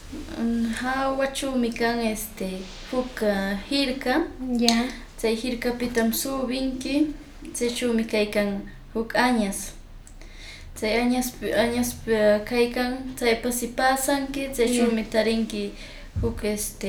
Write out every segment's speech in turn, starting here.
Hawachumi kan huk hirka. Ya. Chay hirkapitam subinki, chaychumi kaykan huk añas. Chay añas kaykan, chaypasi pasanki, chaychumi tarinki huk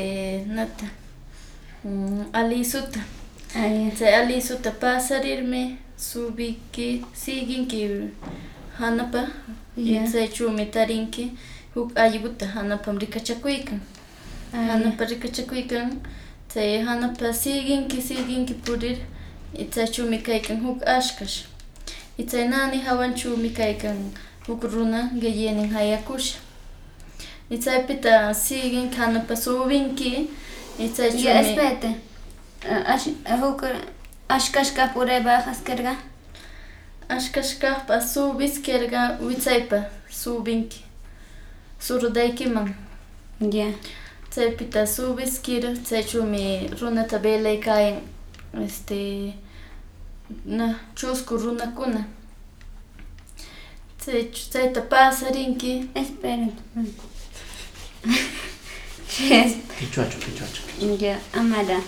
alisuta. Chay alisuta pasarirmi subiki, siginki hanapa, chaychumi tarinki huk allquta hanapam rikachakuykan. Hanapa rikachakuykan, chay hanapa siginki purir y chaychumi kaykan huk ashkash. Y chay nani hawanchumi kaykan huk runa qellenin hayakusha. Y chaypita siginki hanapa subinki y chaychumi... Ya, espérate. Huk ashkashka puray bajaskarqa? Ashkashkapa subiskarqa wichaypa subinki surdaykiman. Ya. Chaypita subiskir, chaychumi runata velaykayan chusku runakuna. Chayta pasarinki. Espera. Quichuacho. Ya, amara.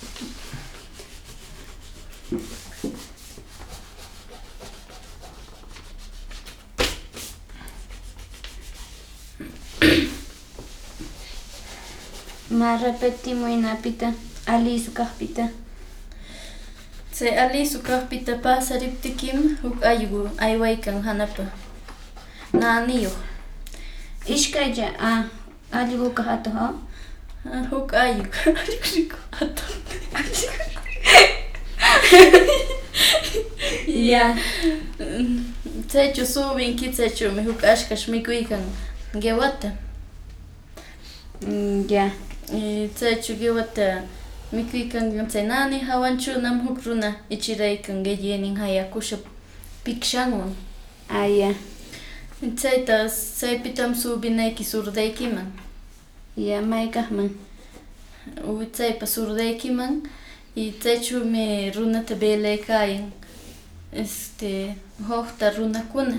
Ma repetimos inapita, alisu kaqpita. Chay alisu kaqpita pasariptikim huk allqu aywaykan hanapa naniyuq. Ishkaylla allquqa hatuq Huk allqu hatuq. Ya. Chaychu subinki, chaychumi huk ashkash mikuykan qiwata. Ya. Chaychu qiwata mikuykan, chay nani hawanchunam huk runa ichiraykan qellenin hayakusha pikshanwan. Ya. Chaypitam subinayki surdaykiman. Ya, maykaqman. Chaypa surdaykiman y chaychumi runata velaykayan hukta runakuna.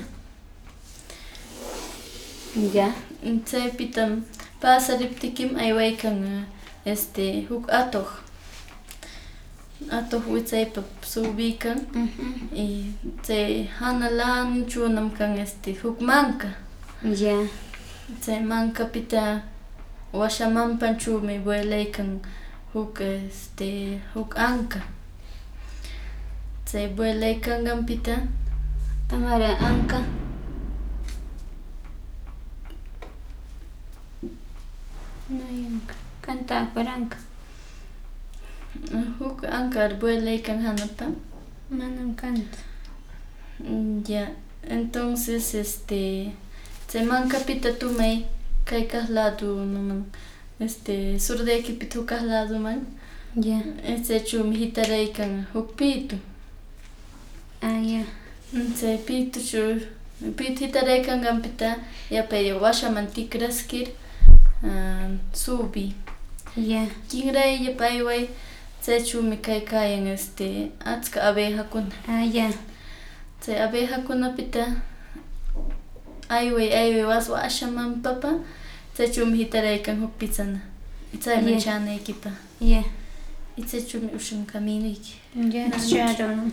Ya. Chaypitam pasariptikim aywaykan huk atuq wichaypa subikan y chay hanalanchunam kan huk manka. Ya. Chay mankapita washamanpanchumi vuelaykan huk anka. Chay vuelaykanqanpita Amara anka. No hay anka. Canta paranka. Huk anka vuelaykan hanapa. Manam canta. Ya, entonces chay mankapita tumay kaykaq laduman surdaykipita hukaq laduman. Ya. Chaychumi hitaraykan huk pitu. Ya. Chay pitu hitaraykanqanpita yapay washaman tikraskir subi. Ya. Kinrayllapa ayway, chaychumi kaykayan achka abejakuna. Ya. Chay abejakunapita ayway washaman papa, chaychumi hitaraykan huk pichana. Chayman chanaykipa. Ya. Y chaychumi ushan caminuyki. Ya, claro.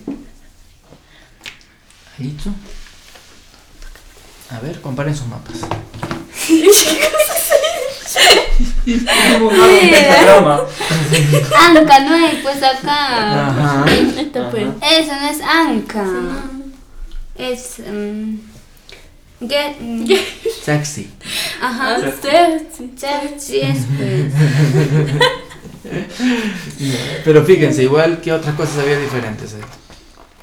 ¿Listo? A ver, comparen sus mapas. Anca no hay, pues acá. Ajá. Eso no es anca. Es Taxi. Ajá. Sí, es pues. Pero fíjense, igual que otras cosas había diferentes.